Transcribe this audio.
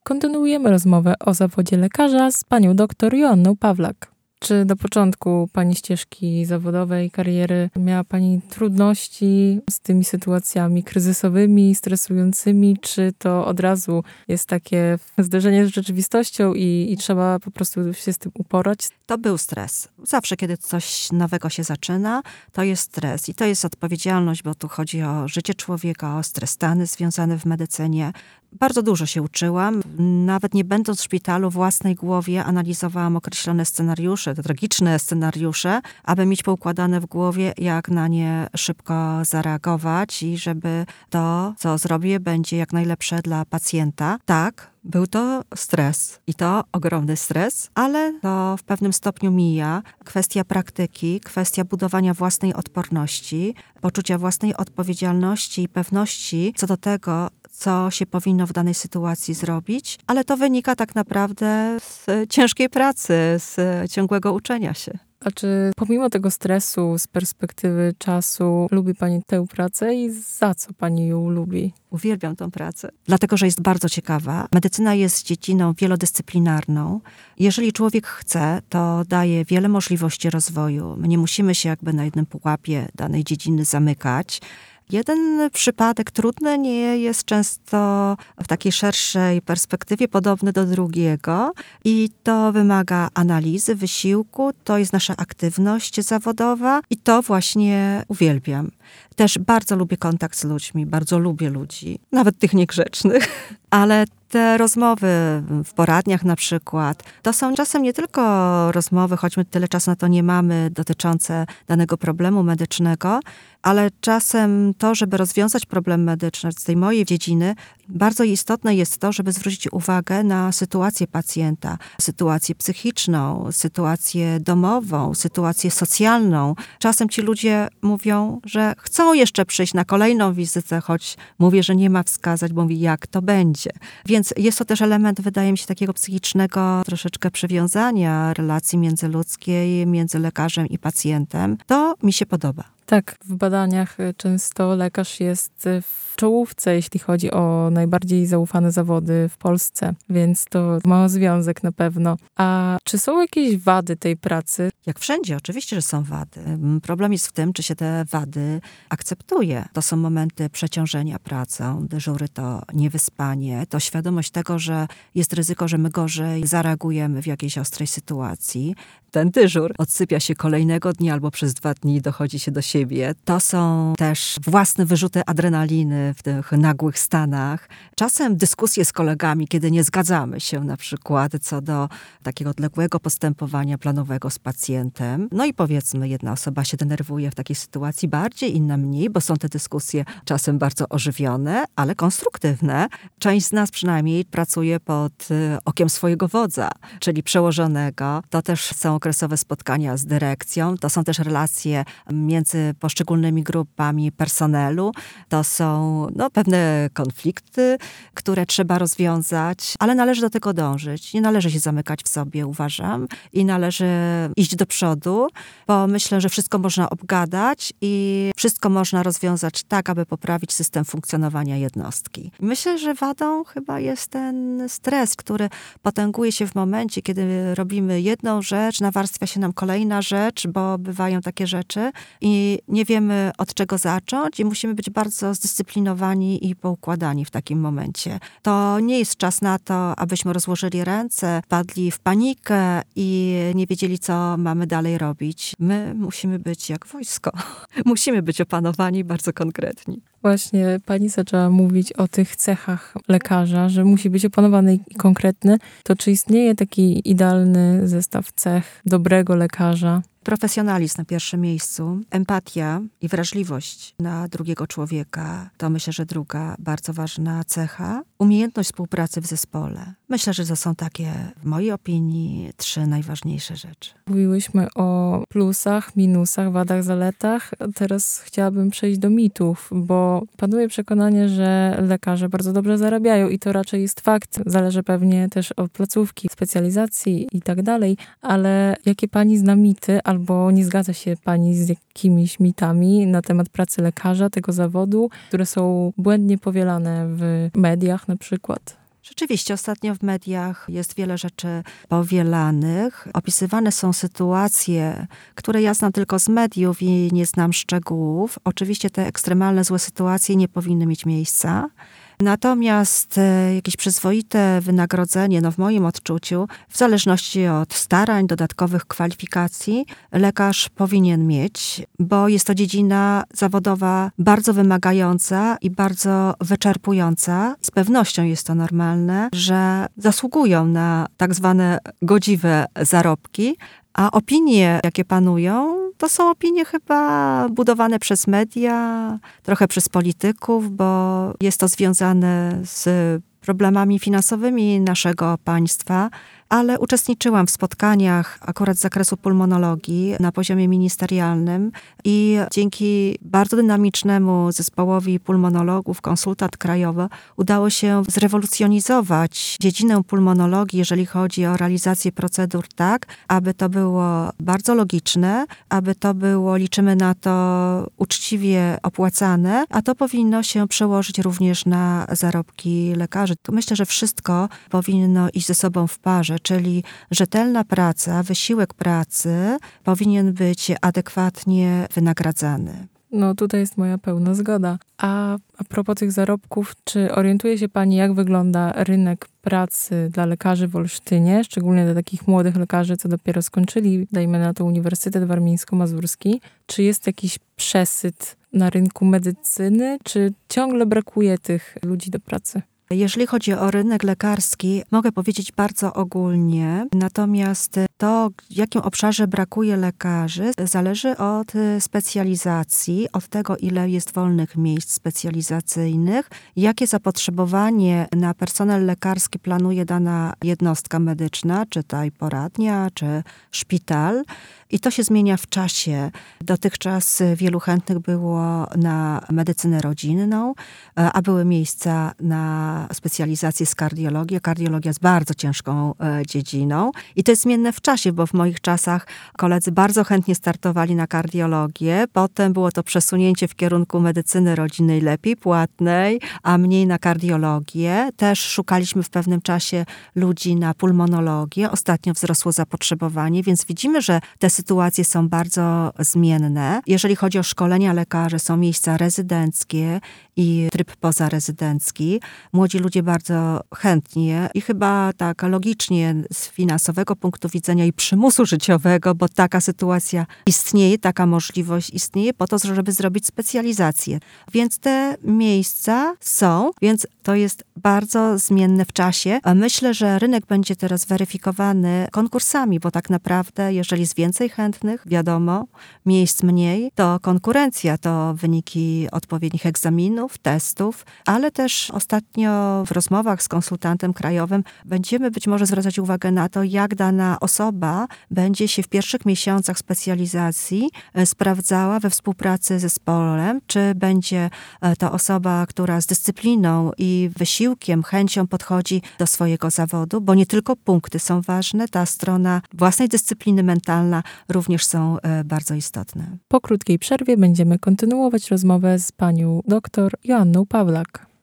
Kontynuujemy rozmowę o zawodzie lekarza z panią doktor Joanną Pawlak. Czy do początku pani ścieżki zawodowej, kariery miała pani trudności z tymi sytuacjami kryzysowymi, stresującymi, czy to od razu jest takie zderzenie z rzeczywistością i trzeba po prostu się z tym uporać? To był stres. Zawsze, kiedy coś nowego się zaczyna, to jest stres. I to jest odpowiedzialność, bo tu chodzi o życie człowieka, o stres stany związane w medycynie. Bardzo dużo się uczyłam. Nawet nie będąc w szpitalu, w własnej głowie analizowałam określone scenariusze, te tragiczne scenariusze, aby mieć poukładane w głowie, jak na nie szybko zareagować i żeby to, co zrobię, będzie jak najlepsze dla pacjenta. Tak, był to stres i to ogromny stres, ale to w pewnym stopniu mija. Kwestia praktyki, kwestia budowania własnej odporności, poczucia własnej odpowiedzialności i pewności co do tego, co się powinno w danej sytuacji zrobić, ale to wynika tak naprawdę z ciężkiej pracy, z ciągłego uczenia się. A czy pomimo tego stresu z perspektywy czasu lubi pani tę pracę i za co pani ją lubi? Uwielbiam tę pracę, dlatego że jest bardzo ciekawa. Medycyna jest dziedziną wielodyscyplinarną. Jeżeli człowiek chce, to daje wiele możliwości rozwoju. My nie musimy się jakby na jednym pułapie danej dziedziny zamykać. Jeden przypadek trudny nie jest często w takiej szerszej perspektywie podobny do drugiego i to wymaga analizy, wysiłku, to jest nasza aktywność zawodowa i to właśnie uwielbiam. Też bardzo lubię kontakt z ludźmi, bardzo lubię ludzi, nawet tych niegrzecznych, ale te rozmowy w poradniach na przykład, to są czasem nie tylko rozmowy, choćby tyle czasu na to nie mamy, dotyczące danego problemu medycznego, ale czasem to, żeby rozwiązać problem medyczny z tej mojej dziedziny, bardzo istotne jest to, żeby zwrócić uwagę na sytuację pacjenta, sytuację psychiczną, sytuację domową, sytuację socjalną. Czasem ci ludzie mówią, że chcą jeszcze przyjść na kolejną wizytę, choć mówię, że nie ma wskazać, bo mówi, jak to będzie. Więc jest to też element, wydaje mi się, takiego psychicznego troszeczkę przywiązania relacji międzyludzkiej, między lekarzem i pacjentem. To mi się podoba. Tak, w badaniach często lekarz jest w czołówce, jeśli chodzi o najbardziej zaufane zawody w Polsce, więc to ma związek na pewno. A czy są jakieś wady tej pracy? Jak wszędzie, oczywiście, że są wady. Problem jest w tym, czy się te wady akceptuje. To są momenty przeciążenia pracą, dyżury to niewyspanie, to świadomość tego, że jest ryzyko, że my gorzej zareagujemy w jakiejś ostrej sytuacji. Ten dyżur odsypia się kolejnego dnia albo przez 2 dni dochodzi się do siebie. To są też własne wyrzuty adrenaliny w tych nagłych stanach. Czasem dyskusje z kolegami, kiedy nie zgadzamy się na przykład co do takiego odległego postępowania planowego z pacjentem. No i powiedzmy, jedna osoba się denerwuje w takiej sytuacji bardziej, inna mniej, bo są te dyskusje czasem bardzo ożywione, ale konstruktywne. Część z nas przynajmniej pracuje pod okiem swojego wodza, czyli przełożonego. To też są okresowe spotkania z dyrekcją. To są też relacje między poszczególnymi grupami personelu. To są pewne konflikty, które trzeba rozwiązać, ale należy do tego dążyć. Nie należy się zamykać w sobie, uważam. I należy iść do przodu, bo myślę, że wszystko można obgadać i wszystko można rozwiązać tak, aby poprawić system funkcjonowania jednostki. Myślę, że wadą chyba jest ten stres, który potęguje się w momencie, kiedy robimy jedną rzecz, nawarstwia się nam kolejna rzecz, bo bywają takie rzeczy i nie wiemy, od czego zacząć i musimy być bardzo zdyscyplinowani i poukładani w takim momencie. To nie jest czas na to, abyśmy rozłożyli ręce, padli w panikę i nie wiedzieli, co mamy dalej robić. My musimy być jak wojsko. Musimy być opanowani bardzo konkretni. Właśnie pani zaczęła mówić o tych cechach lekarza, że musi być opanowany i konkretny. To czy istnieje taki idealny zestaw cech dobrego lekarza? Profesjonalizm na pierwszym miejscu, empatia i wrażliwość na drugiego człowieka. To myślę, że druga bardzo ważna cecha. Umiejętność współpracy w zespole. Myślę, że to są takie, w mojej opinii, 3 najważniejsze rzeczy. Mówiłyśmy o plusach, minusach, wadach, zaletach. Teraz chciałabym przejść do mitów, bo panuje przekonanie, że lekarze bardzo dobrze zarabiają i to raczej jest fakt. Zależy pewnie też od placówki, specjalizacji i tak dalej, ale jakie pani zna mity, albo nie zgadza się pani z jakimiś mitami na temat pracy lekarza, tego zawodu, które są błędnie powielane w mediach na przykład? Rzeczywiście, ostatnio w mediach jest wiele rzeczy powielanych. Opisywane są sytuacje, które ja znam tylko z mediów i nie znam szczegółów. Oczywiście te ekstremalne złe sytuacje nie powinny mieć miejsca. Natomiast jakieś przyzwoite wynagrodzenie, w moim odczuciu, w zależności od starań, dodatkowych kwalifikacji, lekarz powinien mieć, bo jest to dziedzina zawodowa bardzo wymagająca i bardzo wyczerpująca. Z pewnością jest to normalne, że zasługują na tak zwane godziwe zarobki, a opinie, jakie panują, to są opinie chyba budowane przez media, trochę przez polityków, bo jest to związane z problemami finansowymi naszego państwa, ale uczestniczyłam w spotkaniach akurat z zakresu pulmonologii na poziomie ministerialnym i dzięki bardzo dynamicznemu zespołowi pulmonologów, konsultant krajowy, udało się zrewolucjonizować dziedzinę pulmonologii, jeżeli chodzi o realizację procedur tak, aby to było bardzo logiczne, aby to było, liczymy na to, uczciwie opłacane, a to powinno się przełożyć również na zarobki lekarzy. Myślę, że wszystko powinno iść ze sobą w parze, czyli rzetelna praca, wysiłek pracy powinien być adekwatnie wynagradzany. Tutaj jest moja pełna zgoda. A propos tych zarobków, czy orientuje się pani, jak wygląda rynek pracy dla lekarzy w Olsztynie, szczególnie dla takich młodych lekarzy, co dopiero skończyli, dajmy na to Uniwersytet Warmińsko-Mazurski? Czy jest jakiś przesyt na rynku medycyny, czy ciągle brakuje tych ludzi do pracy? Jeżeli chodzi o rynek lekarski, mogę powiedzieć bardzo ogólnie, natomiast to, w jakim obszarze brakuje lekarzy, zależy od specjalizacji, od tego, ile jest wolnych miejsc specjalizacyjnych, jakie zapotrzebowanie na personel lekarski planuje dana jednostka medyczna, czy tutaj poradnia, czy szpital. I to się zmienia w czasie. Dotychczas wielu chętnych było na medycynę rodzinną, a były miejsca na specjalizację z kardiologii. Kardiologia jest bardzo ciężką dziedziną i to jest zmienne w czasie, bo w moich czasach koledzy bardzo chętnie startowali na kardiologię. Potem było to przesunięcie w kierunku medycyny rodzinnej lepiej płatnej, a mniej na kardiologię. Też szukaliśmy w pewnym czasie ludzi na pulmonologię. Ostatnio wzrosło zapotrzebowanie, więc widzimy, że te sytuacje są bardzo zmienne. Jeżeli chodzi o szkolenia lekarzy, są miejsca rezydenckie i tryb pozarezydencki. Młodzi ludzie bardzo chętnie i chyba tak logicznie z finansowego punktu widzenia i przymusu życiowego, bo taka sytuacja istnieje, taka możliwość istnieje po to, żeby zrobić specjalizację. Więc te miejsca są, więc to jest bardzo zmienne w czasie. Myślę, że rynek będzie teraz weryfikowany konkursami, bo tak naprawdę, jeżeli jest więcej chętnych, wiadomo, miejsc mniej, to konkurencja, to wyniki odpowiednich egzaminów, testów, ale też ostatnio w rozmowach z konsultantem krajowym będziemy być może zwracać uwagę na to, jak dana osoba będzie się w pierwszych miesiącach specjalizacji sprawdzała we współpracy z zespołem, czy będzie to osoba, która z dyscypliną i wysiłkiem, chęcią podchodzi do swojego zawodu, bo nie tylko punkty są ważne, ta strona własnej dyscypliny mentalna również są bardzo istotne. Po krótkiej przerwie będziemy kontynuować rozmowę z panią doktor Joanną Pawlak.